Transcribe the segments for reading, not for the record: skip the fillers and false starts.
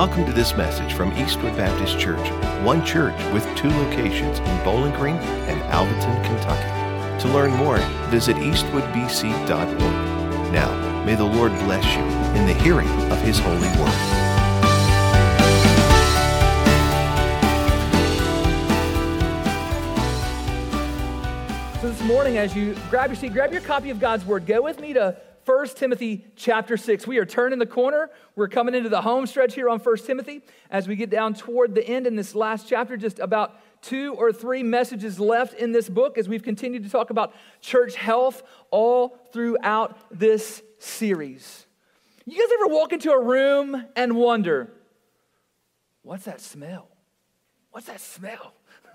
Welcome to this message from Eastwood Baptist Church, one church with two locations in Bowling Green and Alvaton, Kentucky. To learn more, visit eastwoodbc.org. Now, may the Lord bless you in the hearing of His holy word. So this morning, as you grab your seat, grab your copy of God's Word. Go with me to 1 Timothy chapter 6. We are turning the corner. We're coming into the home stretch here on 1 Timothy. As we get down toward the end in this last chapter, just about 2 or 3 messages left in this book as we've continued to talk about church health all throughout this series. You guys ever walk into a room and wonder, what's that smell? What's that smell?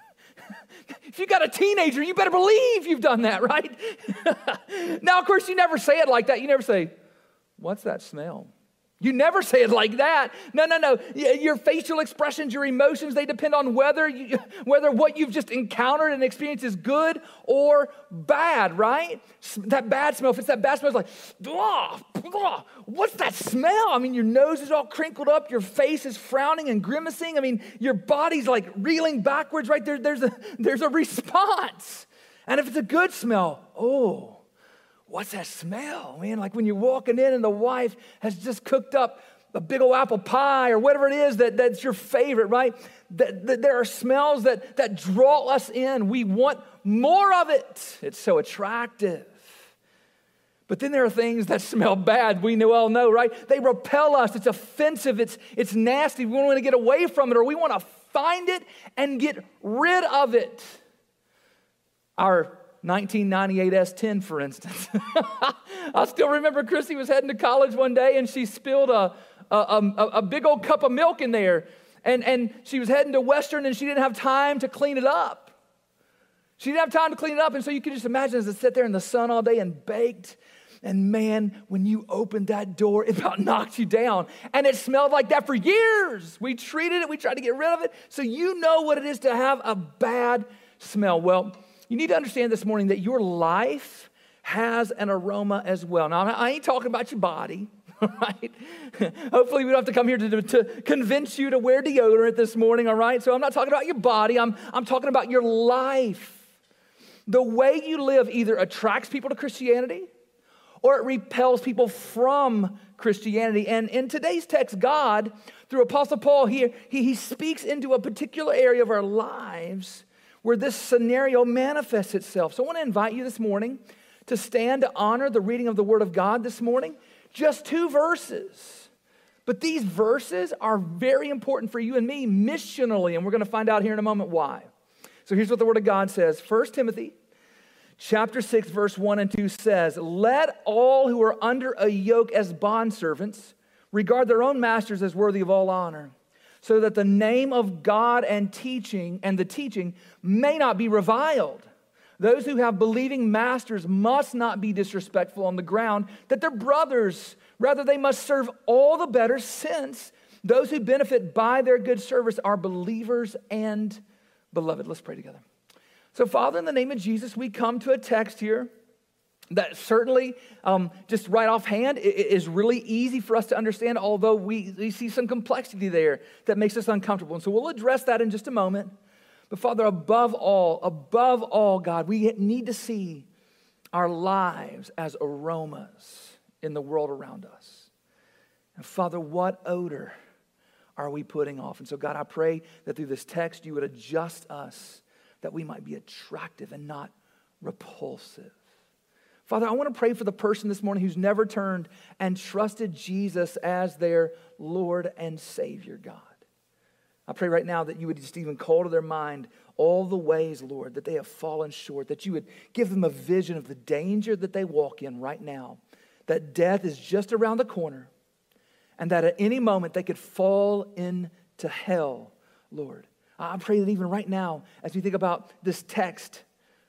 If you got a teenager, you better believe you've done that, right? Now, of course, you never say it like that. You never say, what's that smell? You never say it like that. No. Your facial expressions, your emotions, they depend on whether what you've just encountered and experienced is good or bad, right? That bad smell, if it's that bad smell, it's like, blah, blah. What's that smell? I mean, your nose is all crinkled up. Your face is frowning and grimacing. I mean, your body's like reeling backwards, right? There's a response. And if it's a good smell, oh, what's that smell, man? Like when you're walking in and the wife has just cooked up a big old apple pie or whatever it is that's your favorite, right? There are smells that draw us in. We want more of it. It's so attractive. But then there are things that smell bad. We all know, right? They repel us. It's offensive. It's nasty. We want to get away from it, or we want to find it and get rid of it. Our 1998 S10, for instance. I still remember Chrissy was heading to college one day and she spilled a big old cup of milk in there. And she was heading to Western and she didn't have time to clean it up. She didn't have time to clean it up. And so you can just imagine as it sat there in the sun all day and baked. And man, when you opened that door, it about knocked you down. And it smelled like that for years. We treated it. We tried to get rid of it. So you know what it is to have a bad smell. Well, you need to understand this morning that your life has an aroma as well. Now, I ain't talking about your body, right? Hopefully, we don't have to come here to convince you to wear deodorant this morning, all right? So I'm not talking about your body. I'm talking about your life. The way you live either attracts people to Christianity or it repels people from Christianity. And in today's text, God, through Apostle Paul here, he speaks into a particular area of our lives where this scenario manifests itself. So I want to invite you this morning to stand to honor the reading of the Word of God this morning. Just 2 verses. But these verses are very important for you and me missionally, and we're going to find out here in a moment why. So here's what the Word of God says. 1 Timothy chapter 6, verse 1 and 2 says, "Let all who are under a yoke as bondservants regard their own masters as worthy of all honor, so that the name of God and the teaching may not be reviled. Those who have believing masters must not be disrespectful on the ground that they're brothers. Rather, they must serve all the better, since those who benefit by their good service are believers and beloved." Let's pray together. So, Father, in the name of Jesus, we come to a text here that certainly, just right offhand, is really easy for us to understand, although we see some complexity there that makes us uncomfortable. And so we'll address that in just a moment. But Father, above all, God, we need to see our lives as aromas in the world around us. And Father, what odor are we putting off? And so God, I pray that through this text, you would adjust us, that we might be attractive and not repulsive. Father, I want to pray for the person this morning who's never turned and trusted Jesus as their Lord and Savior, God. I pray right now that you would just even call to their mind all the ways, Lord, that they have fallen short, that you would give them a vision of the danger that they walk in right now, that death is just around the corner, and that at any moment they could fall into hell, Lord. I pray that even right now, as we think about this text,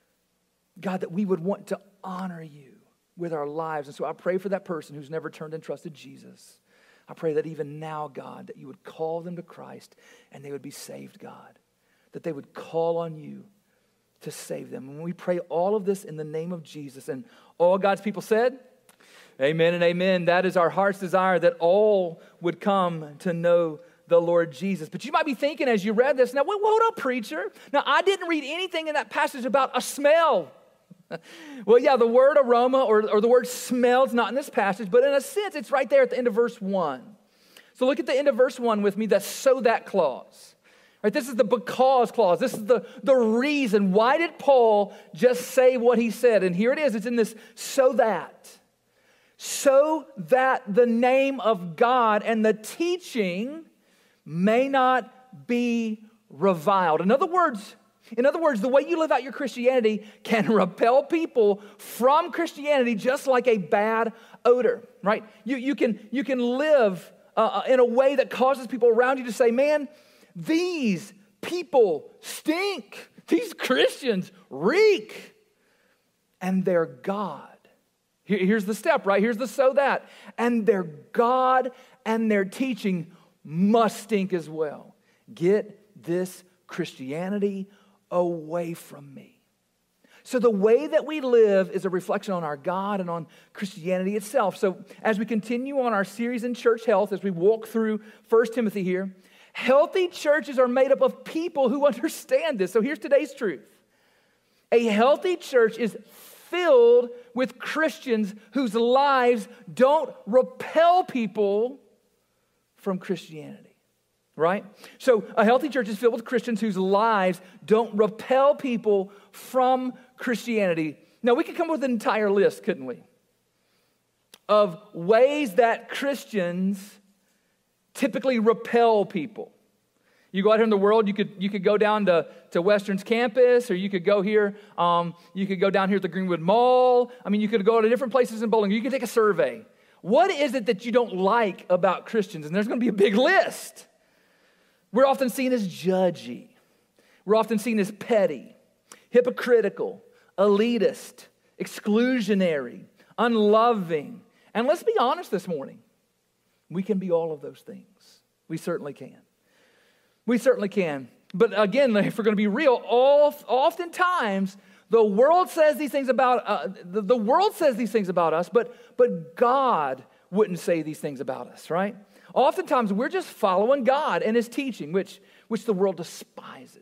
God, that we would want to honor you with our lives. And so I pray for that person who's never turned and trusted Jesus. I pray that even now, God, that you would call them to Christ and they would be saved, God. That they would call on you to save them. And we pray all of this in the name of Jesus. And all God's people said, amen and amen. That is our heart's desire, that all would come to know the Lord Jesus. But you might be thinking as you read this, now, wait, hold up, preacher. Now, I didn't read anything in that passage about a smell. Well, yeah, the word aroma or the word smell is not in this passage, but in a sense, it's right there at the end of verse 1. So look at the end of verse 1 with me, that so that clause. Right, this is the because clause. This is the reason. Why did Paul just say what he said? And here it is. It's in this so that. So that the name of God and the teaching may not be reviled. In other words, the way you live out your Christianity can repel people from Christianity just like a bad odor, right? You can live in a way that causes people around you to say, man, these people stink. These Christians reek. And their God. Here's the step, right? Here's the so that. And their God and their teaching must stink as well. Get this Christianity away from me. So the way that we live is a reflection on our God and on Christianity itself. So as we continue on our series in church health, as we walk through 1 Timothy here, healthy churches are made up of people who understand this. So here's today's truth. A healthy church is filled with Christians whose lives don't repel people from Christianity, right? So a healthy church is filled with Christians whose lives don't repel people from Christianity. Now, we could come up with an entire list, couldn't we, of ways that Christians typically repel people. You go out here in the world, you could go down to Western's campus, or you could go here, you could go down here at the Greenwood Mall. I mean, you could go to different places in Bowling. You could take a survey. What is it that you don't like about Christians? And there's going to be a big list. We're often seen as judgy. We're often seen as petty, hypocritical, elitist, exclusionary, unloving. And let's be honest this morning. We can be all of those things. We certainly can. We certainly can. But again, if we're going to be real, oftentimes the world says these things about the world says these things about us, but God wouldn't say these things about us, right? Oftentimes we're just following God and His teaching, which the world despises,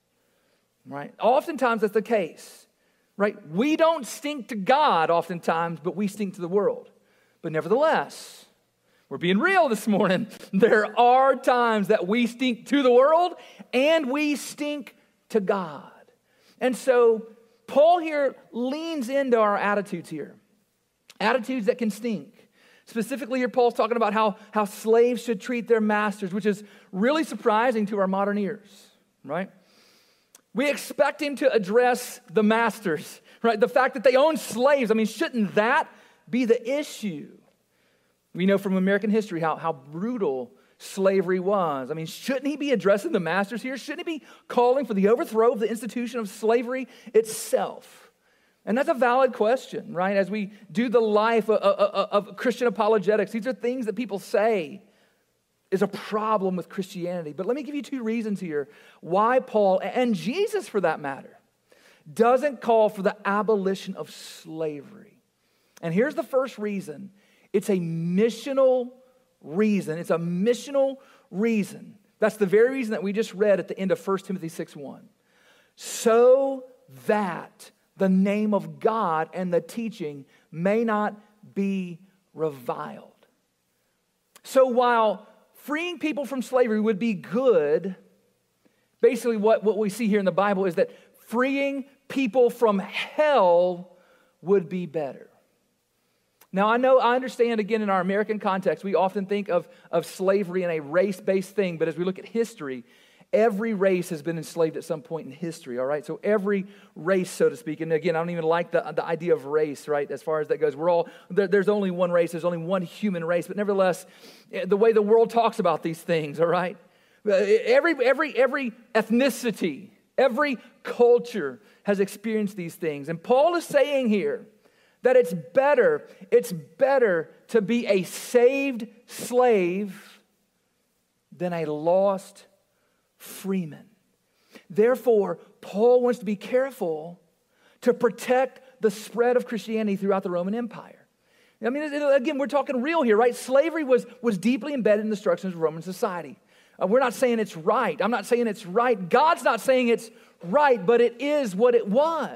right? Oftentimes that's the case, right? We don't stink to God oftentimes, but we stink to the world. But nevertheless, we're being real this morning. There are times that we stink to the world and we stink to God. And so Paul here leans into our attitudes here. Attitudes that can stink. Specifically here, Paul's talking about how slaves should treat their masters, which is really surprising to our modern ears, right? We expect him to address the masters, right? The fact that they own slaves. I mean, shouldn't that be the issue? We know from American history how brutal slavery was. I mean, shouldn't he be addressing the masters here? Shouldn't he be calling for the overthrow of the institution of slavery itself? And that's a valid question, right? As we do the life of Christian apologetics, these are things that people say is a problem with Christianity. But let me give you two reasons here why Paul, and Jesus for that matter, doesn't call for the abolition of slavery. And here's the first reason. It's a missional reason. It's a missional reason. That's the very reason that we just read at the end of 1 Timothy 6:1. So that the name of God and the teaching may not be reviled. So while freeing people from slavery would be good, basically what we see here in the Bible is that freeing people from hell would be better. Now, I understand, again, in our American context, we often think of slavery in a race-based thing, but as we look at history, every race has been enslaved at some point in history, all right? So every race, so to speak, and again, I don't even like the idea of race, right, as far as that goes. There's only one race, there's only one human race, but nevertheless, the way the world talks about these things, all right? Every ethnicity, every culture has experienced these things. And Paul is saying here, that it's better to be a saved slave than a lost freeman. Therefore, Paul wants to be careful to protect the spread of Christianity throughout the Roman Empire. I mean, again, we're talking real here, right? Slavery was deeply embedded in the structures of Roman society. we're not saying it's right. I'm not saying it's right. God's not saying it's right, but it is what it was.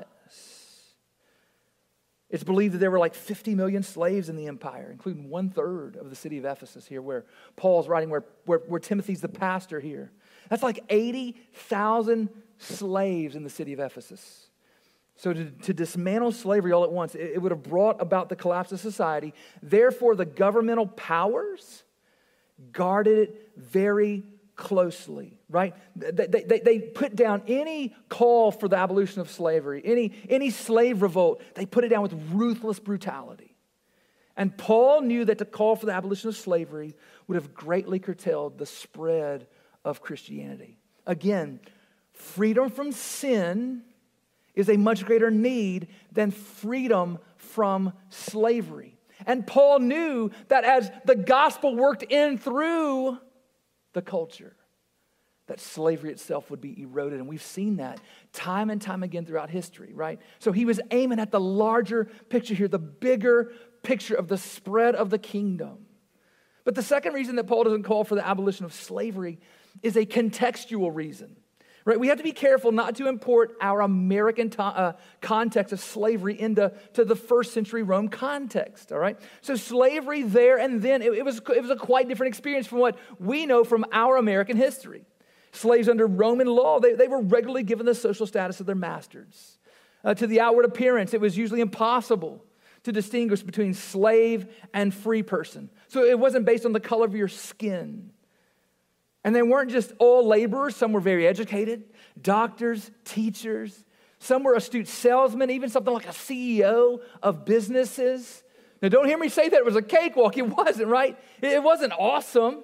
It's believed that there were like 50 million slaves in the empire, including 1/3 of the city of Ephesus here, where Paul's writing, where Timothy's the pastor here. That's like 80,000 slaves in the city of Ephesus. So to dismantle slavery all at once, it would have brought about the collapse of society. Therefore, the governmental powers guarded it very closely, right? They put down any call for the abolition of slavery, any slave revolt. They put it down with ruthless brutality. And Paul knew that to call for the abolition of slavery would have greatly curtailed the spread of Christianity. Again, freedom from sin is a much greater need than freedom from slavery. And Paul knew that as the gospel worked in through the culture, that slavery itself would be eroded. And we've seen that time and time again throughout history, right? So he was aiming at the larger picture here, the bigger picture of the spread of the kingdom. But the second reason that Paul doesn't call for the abolition of slavery is a contextual reason. Right, we have to be careful not to import our American context of slavery into the first century Rome context, all right? So slavery there and then, it was a quite different experience from what we know from our American history. Slaves under Roman law, they were regularly given the social status of their masters. To the outward appearance, it was usually impossible to distinguish between slave and free person. So it wasn't based on the color of your skin. And they weren't just all laborers. Some were very educated, doctors, teachers. Some were astute salesmen, even something like a CEO of businesses. Now, don't hear me say that it was a cakewalk. It wasn't, right? It wasn't awesome.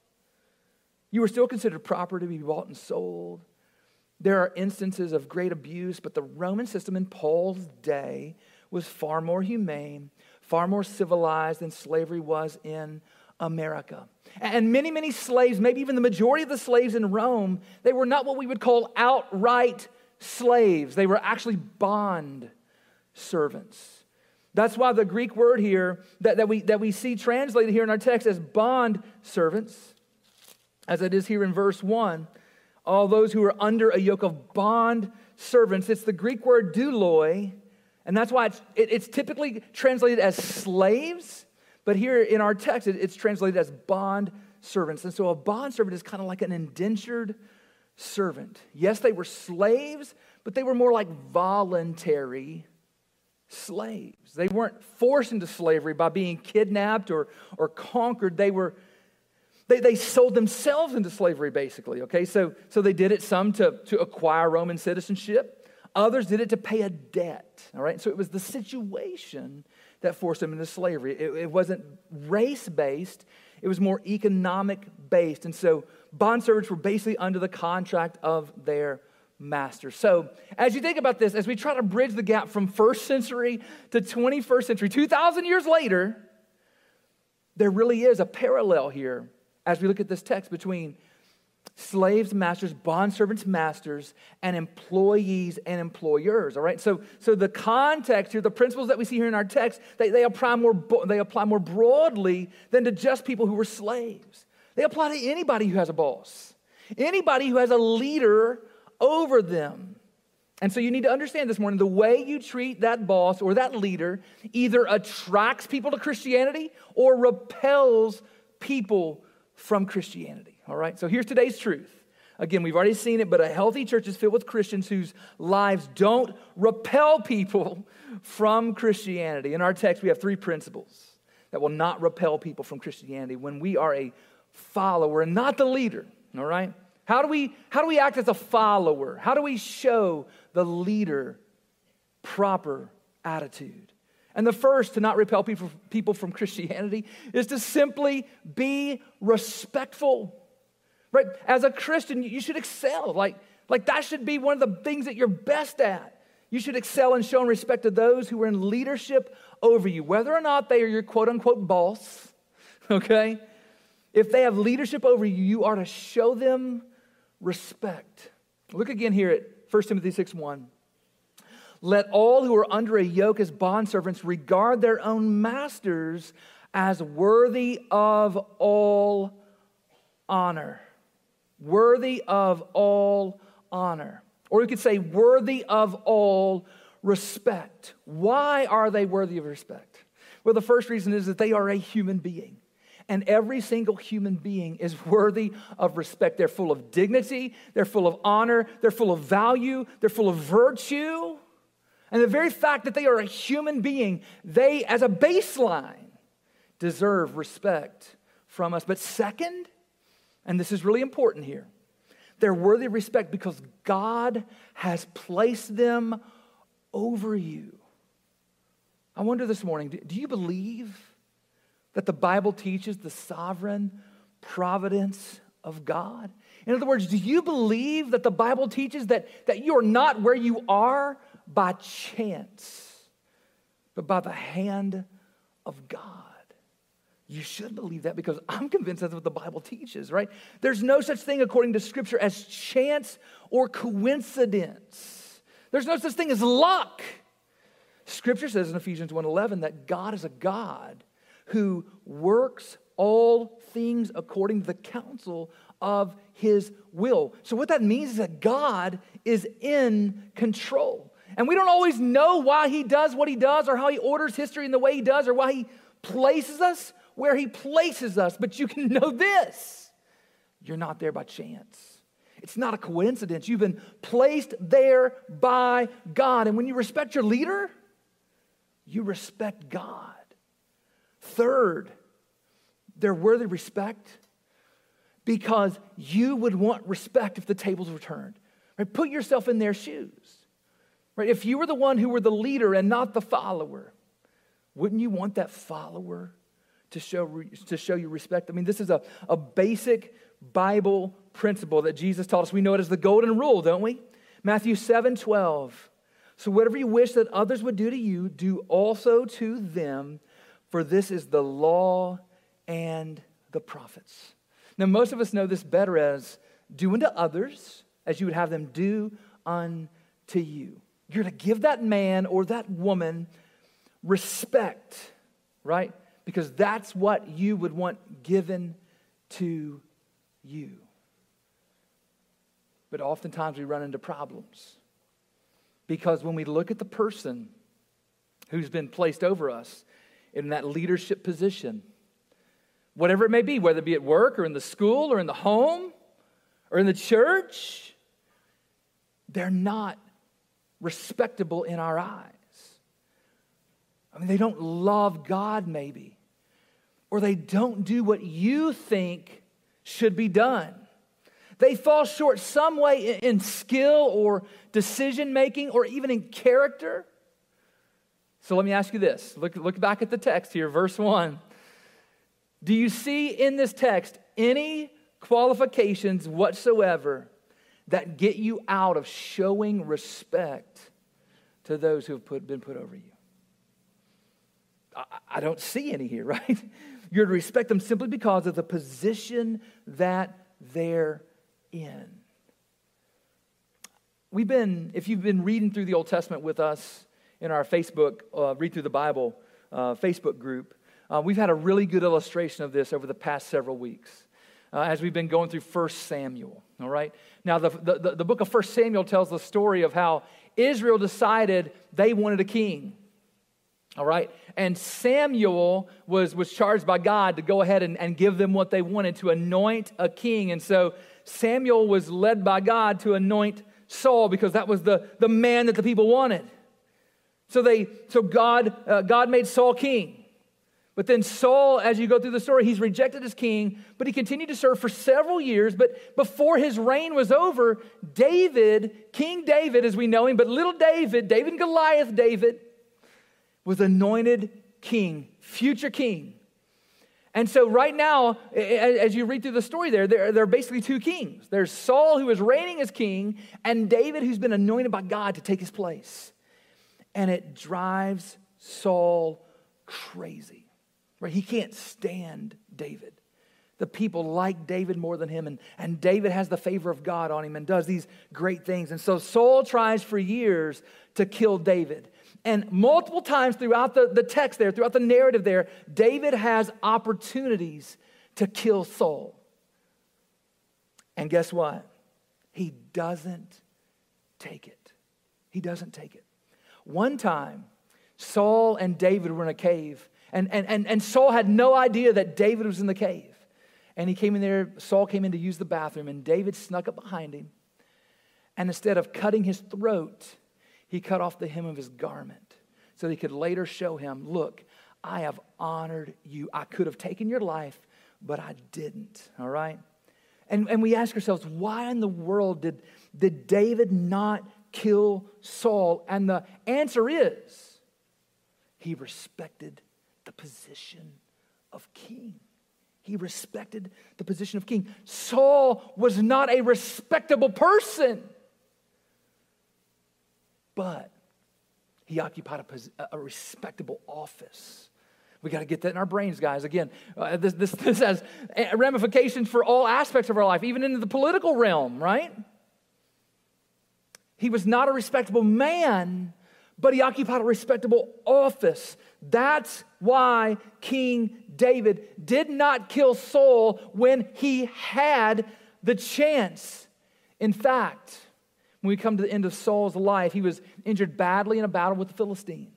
You were still considered proper to be bought and sold. There are instances of great abuse, but the Roman system in Paul's day was far more humane, far more civilized than slavery was in America. And many, many slaves, maybe even the majority of the slaves in Rome, they were not what we would call outright slaves. They were actually bond servants. That's why the Greek word here that we see translated here in our text as bond servants, as it is here in verse 1, all those who are under a yoke of bond servants, it's the Greek word douloi, and that's why it's typically translated as slaves. But here in our text, it's translated as bond servants. And so a bond servant is kind of like an indentured servant. Yes, they were slaves, but they were more like voluntary slaves. They weren't forced into slavery by being kidnapped or conquered. They sold themselves into slavery, basically. Okay, so they did it, some to acquire Roman citizenship. Others did it to pay a debt. All right, so it was the situation that forced them into slavery. It wasn't race-based. It was more economic-based. And so bondservants were basically under the contract of their master. So as you think about this, as we try to bridge the gap from first century to 21st century, 2,000 years later, there really is a parallel here as we look at this text between slaves, masters, bondservants, masters, and employees and employers, all right? So the context here, the principles that we see here in our text, they apply more broadly than to just people who were slaves. They apply to anybody who has a boss, anybody who has a leader over them. And so you need to understand this morning, the way you treat that boss or that leader either attracts people to Christianity or repels people from Christianity. All right, so here's today's truth. Again, we've already seen it, but a healthy church is filled with Christians whose lives don't repel people from Christianity. In our text, we have 3 principles that will not repel people from Christianity when we are a follower and not the leader. All right, how do we act as a follower? How do we show the leader proper attitude? And the first to not repel people from Christianity is to simply be respectful. Right? As a Christian, you should excel. Like that should be one of the things that you're best at. You should excel in showing respect to those who are in leadership over you, whether or not they are your quote-unquote boss, okay? If they have leadership over you, you are to show them respect. Look again here at 1 Timothy 6:1. Let all who are under a yoke as bondservants regard their own masters as worthy of all honor. worthy of all honor. Or we could say worthy of all respect. Why are they worthy of respect? Well, the first reason is that they are a human being. And every single human being is worthy of respect. They're full of dignity, they're full of honor, they're full of value, they're full of virtue. And the very fact that they are a human being, they, as a baseline, deserve respect from us. But second, and this is really important here, they're worthy of respect because God has placed them over you. I wonder this morning, do you believe that the Bible teaches the sovereign providence of God? In other words, do you believe that the Bible teaches that you are not where you are by chance, but by the hand of God? You should believe that because I'm convinced that's what the Bible teaches, right? There's no such thing according to Scripture as chance or coincidence. There's no such thing as luck. Scripture says in Ephesians 1:11 that God is a God who works all things according to the counsel of his will. So what that means is that God is in control. And we don't always know why he does what he does or how he orders history in the way he does or why he places us where he places us. But you can know this: you're not there by chance. It's not a coincidence. You've been placed there by God. And when you respect your leader, you respect God. Third, they're worthy of respect because you would want respect if the tables were turned. Right? Put yourself in their shoes. Right? If you were the one who were the leader and not the follower, wouldn't you want that follower to show you respect? I mean, this is a basic Bible principle that Jesus taught us. We know it as the golden rule, don't we? Matthew 7:12. So whatever you wish that others would do to you, do also to them, for this is the law and the prophets. Now, most of us know this better as do unto others as you would have them do unto you. You're to give that man or that woman respect, right? Because that's what you would want given to you. But oftentimes we run into problems because when we look at the person who's been placed over us in that leadership position, whatever it may be, whether it be at work or in the school or in the home or in the church, they're not respectable in our eyes. I mean, they don't love God maybe, or they don't do what you think should be done. They fall short some way in skill or decision making or even in character. So let me ask you this. Look back at the text here, verse 1. Do you see in this text any qualifications whatsoever that get you out of showing respect to those who have been put over you? I don't see any here, right? You're to respect them simply because of the position that they're in. If you've been reading through the Old Testament with us in our Facebook, Read Through the Bible Facebook group, we've had a really good illustration of this over the past several weeks as we've been going through 1 Samuel, all right? Now, the book of 1 Samuel tells the story of how Israel decided they wanted a king, all right? And Samuel was charged by God to go ahead and give them what they wanted, to anoint a king. And so Samuel was led by God to anoint Saul because that was the man that the people wanted. So God made Saul king. But then Saul, as you go through the story, he's rejected as king, but he continued to serve for several years. But before his reign was over, David, King David as we know him, but little David and Goliath David, was anointed king, future king. And so right now, as you read through the story there are basically two kings. There's Saul, who is reigning as king, and David, who's been anointed by God to take his place. And it drives Saul crazy. Right? He can't stand David. The people like David more than him, and David has the favor of God on him and does these great things. And so Saul tries for years to kill David. And multiple times throughout the text there, throughout the narrative there, David has opportunities to kill Saul. And guess what? He doesn't take it. He doesn't take it. One time, Saul and David were in a cave, and Saul had no idea that David was in the cave. And he came in there, Saul came in to use the bathroom, and David snuck up behind him. And instead of cutting his throat, he cut off the hem of his garment so that he could later show him, look, I have honored you. I could have taken your life, but I didn't, all right? And we ask ourselves, why in the world did David not kill Saul? And the answer is, he respected the position of king. He respected the position of king. Saul was not a respectable person, but he occupied a respectable office. We got to get that in our brains, guys. Again, this has ramifications for all aspects of our life, even into the political realm, right? He was not a respectable man, but he occupied a respectable office. That's why King David did not kill Saul when he had the chance. In fact, when we come to the end of Saul's life, he was injured badly in a battle with the Philistines.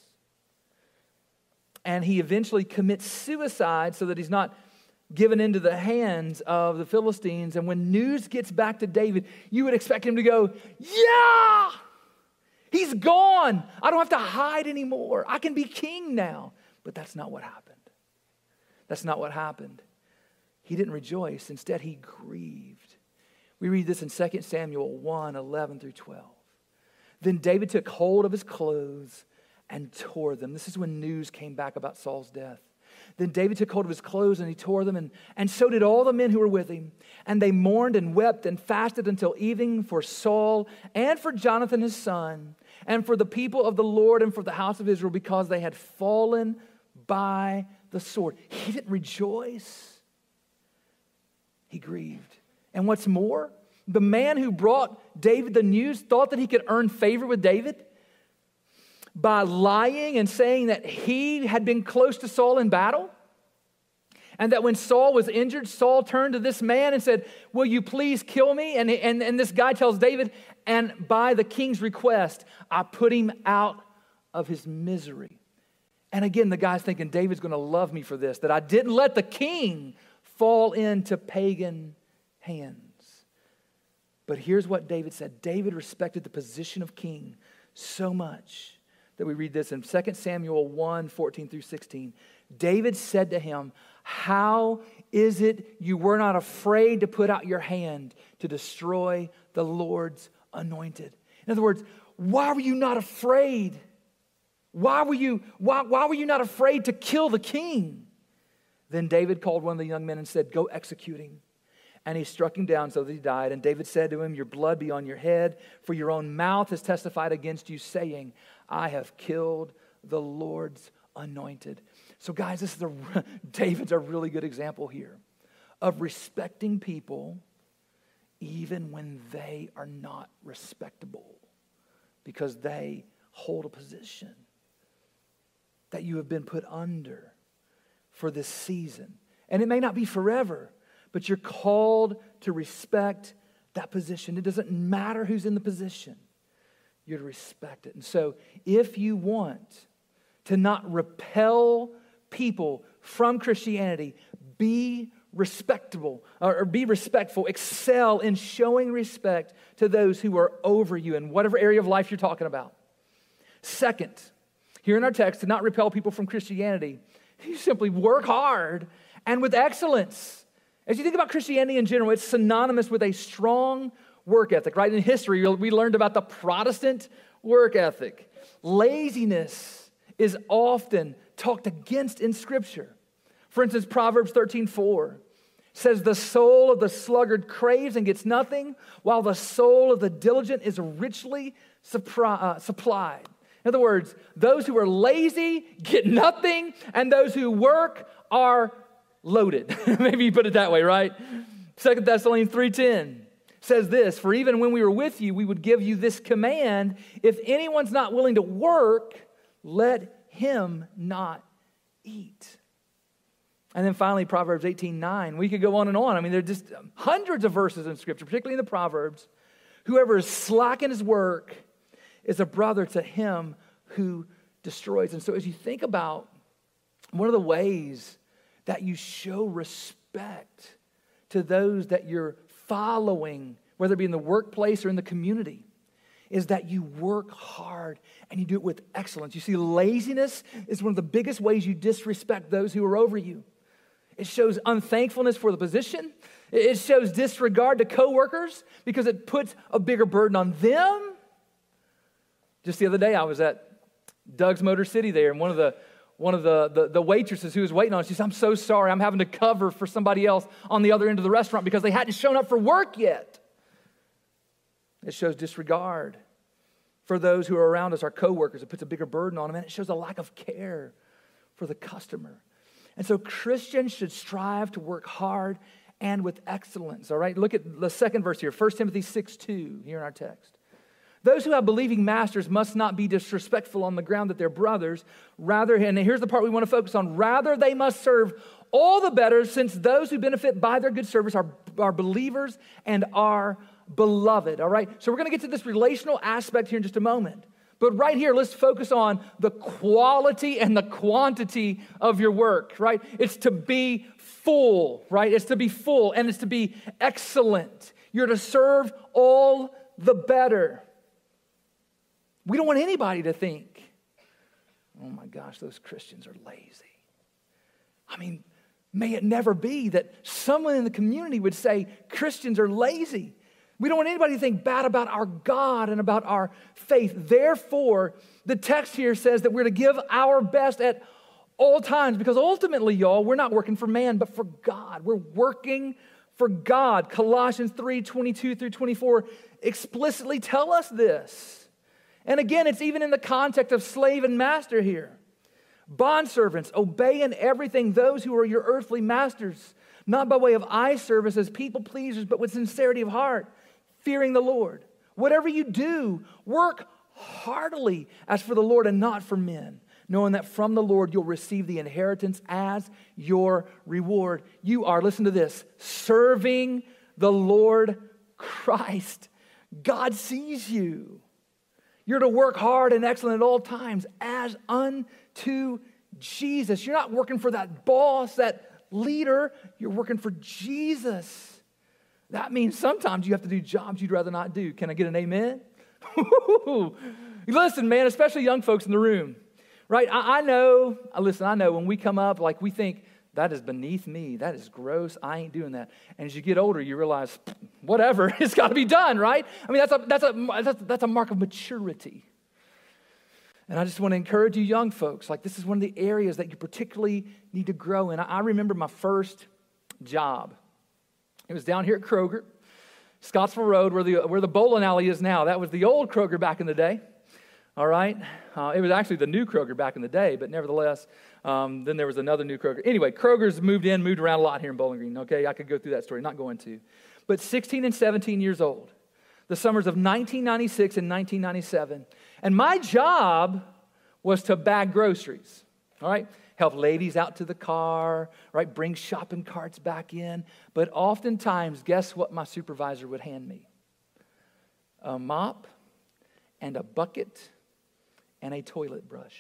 And he eventually commits suicide so that he's not given into the hands of the Philistines. And when news gets back to David, you would expect him to go, yeah, he's gone. I don't have to hide anymore. I can be king now. But that's not what happened. That's not what happened. He didn't rejoice. Instead, he grieved. We read this in 2 Samuel 1, 11 through 12. Then David took hold of his clothes and tore them. This is when news came back about Saul's death. Then David took hold of his clothes and he tore them, and so did all the men who were with him. And they mourned and wept and fasted until evening for Saul and for Jonathan his son, and for the people of the Lord and for the house of Israel, because they had fallen by the sword. He didn't rejoice. He grieved. And what's more, the man who brought David the news thought that he could earn favor with David by lying and saying that he had been close to Saul in battle. And that when Saul was injured, Saul turned to this man and said, will you please kill me? And this guy tells David, and by the king's request, I put him out of his misery. And again, the guy's thinking, David's going to love me for this, that I didn't let the king fall into pagan hands. But here's what David said. David respected the position of king so much that we read this in 2 Samuel 1, 14 through 16. David said to him, how is it you were not afraid to put out your hand to destroy the Lord's anointed? In other words, why were you not afraid? Why were you not afraid to kill the king? Then David called one of the young men and said, go execute him. And he struck him down so that he died. And David said to him, your blood be on your head, for your own mouth has testified against you, saying, I have killed the Lord's anointed. So guys, David's a really good example here of respecting people even when they are not respectable, because they hold a position that you have been put under for this season. And it may not be forever, but you're called to respect that position. It doesn't matter who's in the position. You're to respect it. And so if you want to not repel people from Christianity, be respectable or be respectful. Excel in showing respect to those who are over you in whatever area of life you're talking about. Second, here in our text, to not repel people from Christianity, you simply work hard and with excellence. As you think about Christianity in general, it's synonymous with a strong work ethic, right? In history, we learned about the Protestant work ethic. Laziness is often talked against in Scripture. For instance, Proverbs 13:4 says, the soul of the sluggard craves and gets nothing, while the soul of the diligent is richly supplied. In other words, those who are lazy get nothing, and those who work are loaded. Maybe you put it that way, right? 2 Thessalonians 3:10 says this, for even when we were with you, we would give you this command, if anyone's not willing to work, let him not eat. And then finally, Proverbs 18:9. We could go on and on. I mean, there are just hundreds of verses in Scripture, particularly in the Proverbs. Whoever is slack in his work is a brother to him who destroys. And so as you think about one of the ways that you show respect to those that you're following, whether it be in the workplace or in the community, is that you work hard and you do it with excellence. You see, laziness is one of the biggest ways you disrespect those who are over you. It shows unthankfulness for the position. It shows disregard to coworkers because it puts a bigger burden on them. Just the other day, I was at Doug's Motor City there, and one of the waitresses who was waiting on us, she said, "I'm so sorry, I'm having to cover for somebody else on the other end of the restaurant because they hadn't shown up for work yet." It shows disregard for those who are around us, our coworkers. It puts a bigger burden on them, and it shows a lack of care for the customer. And so Christians should strive to work hard and with excellence, all right? Look at the second verse here, 1 Timothy 6:2 here in our text. Those who have believing masters must not be disrespectful on the ground that they're brothers. Rather, and here's the part we want to focus on, rather they must serve all the better, since those who benefit by their good service are believers and are beloved, all right? So we're going to get to this relational aspect here in just a moment. But right here, let's focus on the quality and the quantity of your work, right? It's to be full, right? It's to be full and it's to be excellent. You're to serve all the better. We don't want anybody to think, "Oh my gosh, those Christians are lazy." I mean, may it never be that someone in the community would say Christians are lazy. We don't want anybody to think bad about our God and about our faith. Therefore, the text here says that we're to give our best at all times, because ultimately, y'all, we're not working for man, but for God. We're working for God. Colossians 3:22 through 24 explicitly tell us this. And again, it's even in the context of slave and master here. Bondservants, obey in everything those who are your earthly masters, not by way of eye service as people pleasers, but with sincerity of heart, fearing the Lord. Whatever you do, work heartily as for the Lord and not for men, knowing that from the Lord you'll receive the inheritance as your reward. You are, listen to this, serving the Lord Christ. God sees you. You're to work hard and excellent at all times as unto Jesus. You're not working for that boss, that leader. You're working for Jesus. That means sometimes you have to do jobs you'd rather not do. Can I get an amen? Listen, man, especially young folks in the room, right? I know when we come up, like we think, that is beneath me. That is gross. I ain't doing that. And as you get older, you realize, whatever, it's got to be done, right? I mean, that's a mark of maturity. And I just want to encourage you young folks, like this is one of the areas that you particularly need to grow in. I remember my first job. It was down here at Kroger, Scottsville Road, where the bowling alley is now. That was the old Kroger back in the day. All right? It was actually the new Kroger back in the day, but nevertheless, then there was another new Kroger. Anyway, Kroger's moved around a lot here in Bowling Green, okay? I could go through that story, not going to. But 16 and 17 years old, the summers of 1996 and 1997, and my job was to bag groceries, all right? Help ladies out to the car, right? Bring shopping carts back in. But oftentimes, guess what my supervisor would hand me? A mop and a bucket and a toilet brush.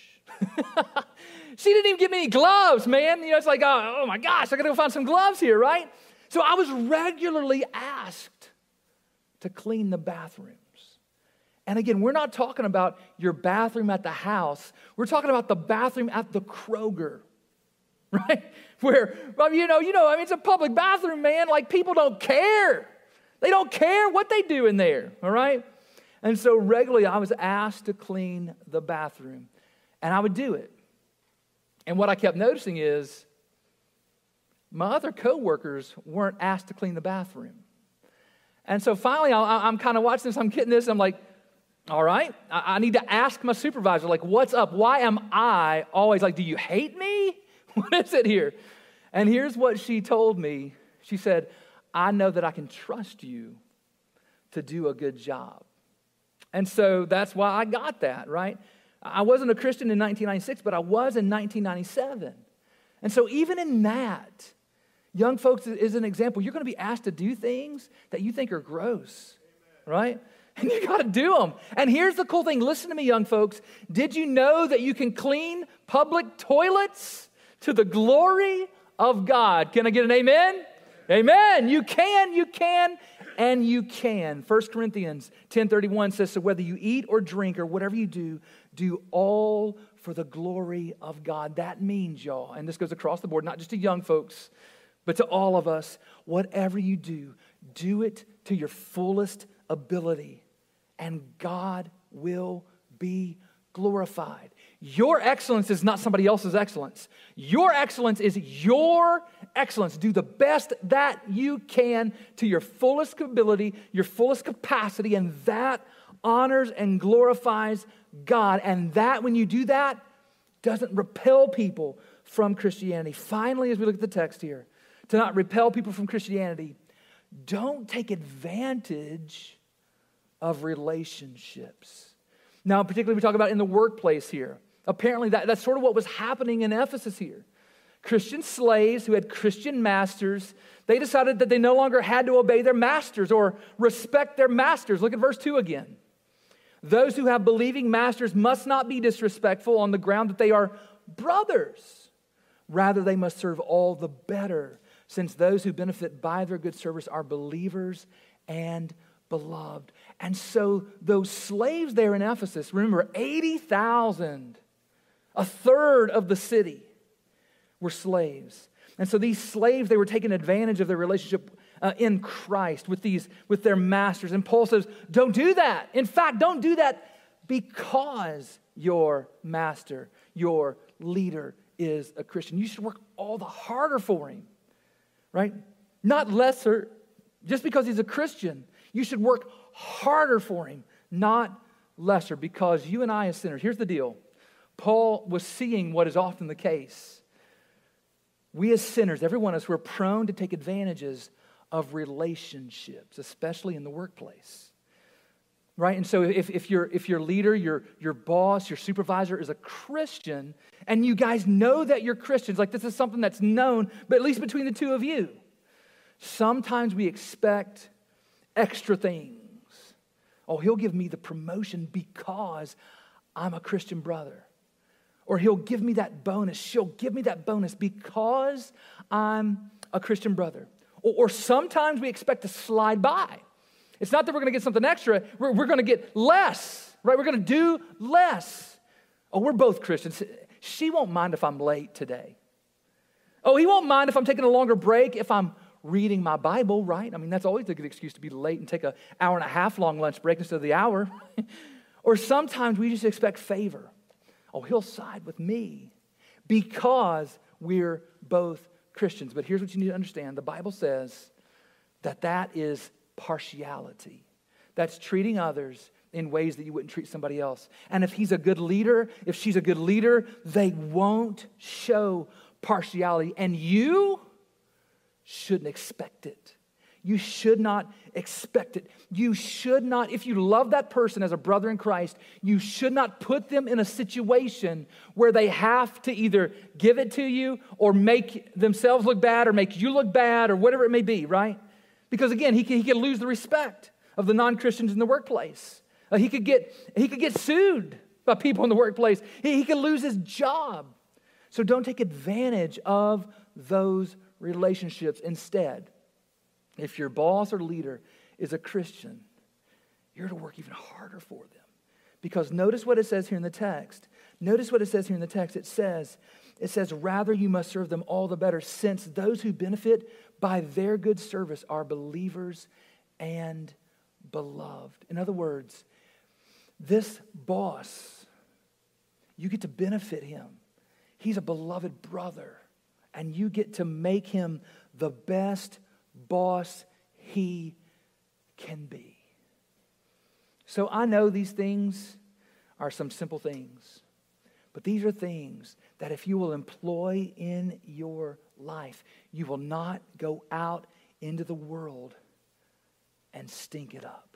She didn't even give me any gloves, man. You know, it's like, oh my gosh, I got to go find some gloves here, right? So I was regularly asked to clean the bathrooms. And again, we're not talking about your bathroom at the house. We're talking about the bathroom at the Kroger, right? Where, it's a public bathroom, man. Like, people don't care. They don't care what they do in there, all right? And so regularly I was asked to clean the bathroom, and I would do it. And what I kept noticing is my other coworkers weren't asked to clean the bathroom. And so finally I'm kind of watching this, I'm getting this, I'm like, all right, I need to ask my supervisor, like, what's up? Why am I always like, do you hate me? What is it here? And here's what she told me. She said, I know that I can trust you to do a good job. And so that's why I got that, right? I wasn't a Christian in 1996, but I was in 1997. And so even in that, young folks is an example. You're going to be asked to do things that you think are gross, right? And you got to do them. And here's the cool thing. Listen to me, young folks. Did you know that you can clean public toilets to the glory of God? Can I get an amen? Amen. You can, and you can. 1 Corinthians 10:31 says, so whether you eat or drink or whatever you do, do all for the glory of God. That means, y'all, and this goes across the board, not just to young folks, but to all of us, whatever you do it to your fullest ability, and God will be glorified. Your excellence is not somebody else's excellence. Your excellence is your excellence. Do the best that you can to your fullest ability, your fullest capacity, and that honors and glorifies God. And that, when you do that, doesn't repel people from Christianity. Finally, as we look at the text here, to not repel people from Christianity, don't take advantage of relationships. Now, particularly we talk about in the workplace here. Apparently, that's sort of what was happening in Ephesus here. Christian slaves who had Christian masters, they decided that they no longer had to obey their masters or respect their masters. Look at verse 2 again. Those who have believing masters must not be disrespectful on the ground that they are brothers. Rather, they must serve all the better, since those who benefit by their good service are believers and beloved. And so those slaves there in Ephesus, remember, 80,000, a third of the city, were slaves. And so these slaves, they were taking advantage of their relationship in Christ with their masters. And Paul says, don't do that. In fact, don't do that because your master, your leader is a Christian. You should work all the harder for him, right? Not lesser, just because he's a Christian. You should work harder for him, not lesser, because you and I as sinners, here's the deal. Paul was seeing what is often the case. We as sinners, every one of us, we're prone to take advantages of relationships, especially in the workplace, right? And so if your leader, your boss, your supervisor is a Christian, and you guys know that you're Christians, like this is something that's known, but at least between the two of you, sometimes we expect extra things. Oh, he'll give me the promotion because I'm a Christian brother. Or he'll give me that bonus. She'll give me that bonus because I'm a Christian brother. Or sometimes we expect to slide by. It's not that we're going to get something extra. We're going to get less, right? We're going to do less. Oh, we're both Christians. She won't mind if I'm late today. Oh, he won't mind if I'm taking a longer break, if I'm reading my Bible, right? I mean, that's always a good excuse to be late and take an hour and a half long lunch break instead of the hour. Or sometimes we just expect favor. Oh, he'll side with me because we're both Christians. But here's what you need to understand. The Bible says that is partiality. That's treating others in ways that you wouldn't treat somebody else. And if he's a good leader, if she's a good leader, they won't show partiality. And you shouldn't expect it. You should not expect it. You should not, if you love that person as a brother in Christ, you should not put them in a situation where they have to either give it to you or make themselves look bad or make you look bad or whatever it may be, right? Because again, he could lose the respect of the non-Christians in the workplace. He could get sued by people in the workplace. He could lose his job. So don't take advantage of those relationships. Instead, if your boss or leader is a Christian, you're to work even harder for them. Because notice what it says here in the text. It says, rather you must serve them all the better, since those who benefit by their good service are believers and beloved. In other words, this boss, you get to benefit him. He's a beloved brother, and you get to make him the best boss he can be. So I know these things are some simple things, but these are things that if you will employ in your life, you will not go out into the world and stink it up.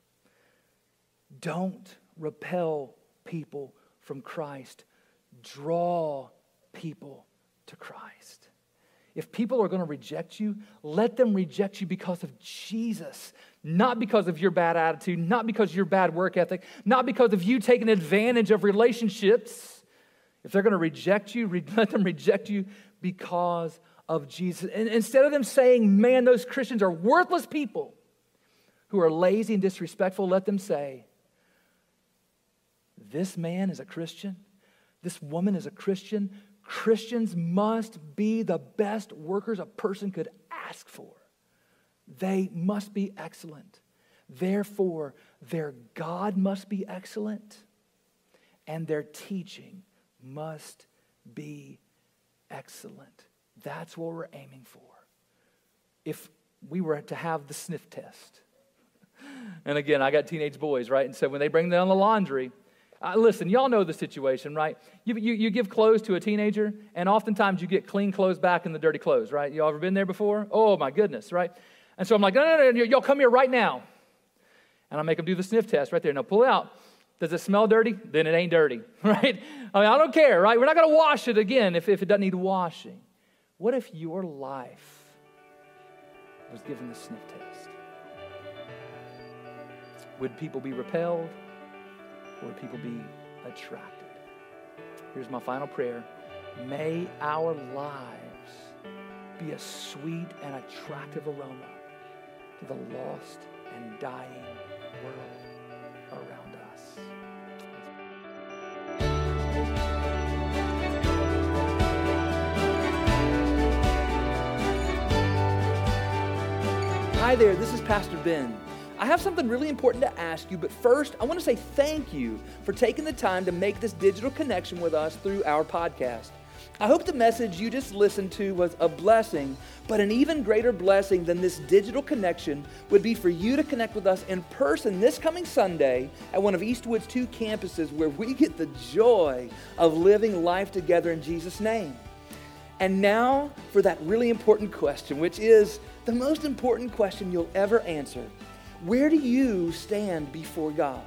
Don't repel people from Christ. Draw people to Christ. If people are going to reject you, let them reject you because of Jesus, not because of your bad attitude, not because of your bad work ethic, not because of you taking advantage of relationships. If they're going to reject you, let them reject you because of Jesus. And instead of them saying, man, those Christians are worthless people who are lazy and disrespectful, let them say, this man is a Christian. This woman is a Christian. Christians must be the best workers a person could ask for. They must be excellent. Therefore, their God must be excellent, and their teaching must be excellent. That's what we're aiming for. If we were to have the sniff test, and again, I got teenage boys, right? And so when they bring down the laundry, listen, y'all know the situation, right? You give clothes to a teenager, and oftentimes you get clean clothes back in the dirty clothes, right? Y'all ever been there before? Oh, my goodness, right? And so I'm like, no, y'all come here right now. And I make them do the sniff test right there. Now, pull it out. Does it smell dirty? Then it ain't dirty, right? I mean, I don't care, right? We're not going to wash it again if it doesn't need washing. What if your life was given the sniff test? Would people be repelled? Or would people be attracted? Here's my final prayer. May our lives be a sweet and attractive aroma to the lost and dying world around us. Hi there, this is Pastor Ben. I have something really important to ask you, but first, I want to say thank you for taking the time to make this digital connection with us through our podcast. I hope the message you just listened to was a blessing, but an even greater blessing than this digital connection would be for you to connect with us in person this coming Sunday at one of Eastwood's 2 campuses where we get the joy of living life together in Jesus' name. And now for that really important question, which is the most important question you'll ever answer. Where do you stand before God?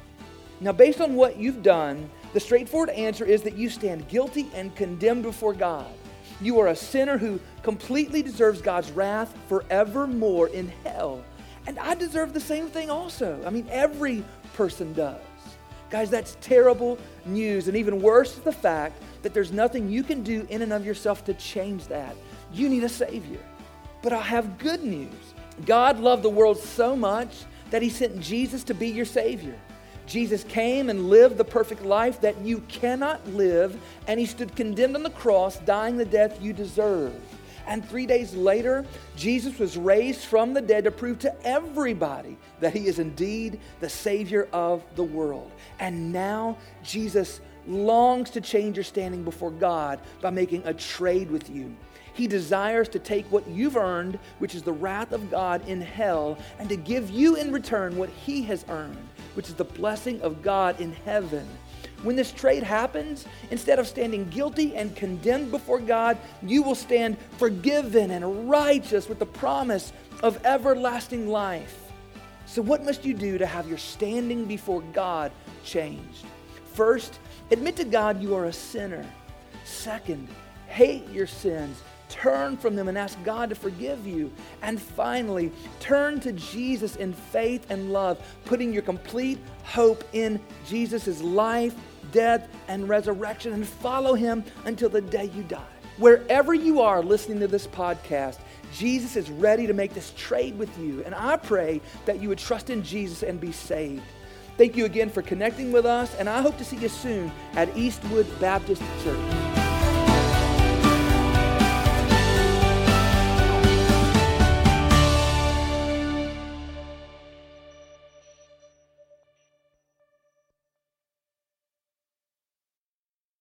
Now, based on what you've done, the straightforward answer is that you stand guilty and condemned before God. You are a sinner who completely deserves God's wrath forevermore in hell. And I deserve the same thing also. I mean, every person does. Guys, that's terrible news. And even worse is the fact that there's nothing you can do in and of yourself to change that. You need a Savior. But I have good news. God loved the world so much that He sent Jesus to be your Savior. Jesus came and lived the perfect life that you cannot live, and He stood condemned on the cross, dying the death you deserve. And 3 days later, Jesus was raised from the dead to prove to everybody that He is indeed the Savior of the world. And now Jesus longs to change your standing before God by making a trade with you. He desires to take what you've earned, which is the wrath of God in hell, and to give you in return what He has earned, which is the blessing of God in heaven. When this trade happens, instead of standing guilty and condemned before God, you will stand forgiven and righteous with the promise of everlasting life. So what must you do to have your standing before God changed? First, admit to God you are a sinner. Second, hate your sins. Turn from them and ask God to forgive you. And finally, turn to Jesus in faith and love, putting your complete hope in Jesus' life, death, and resurrection, and follow Him until the day you die. Wherever you are listening to this podcast, Jesus is ready to make this trade with you. And I pray that you would trust in Jesus and be saved. Thank you again for connecting with us, and I hope to see you soon at Eastwood Baptist Church.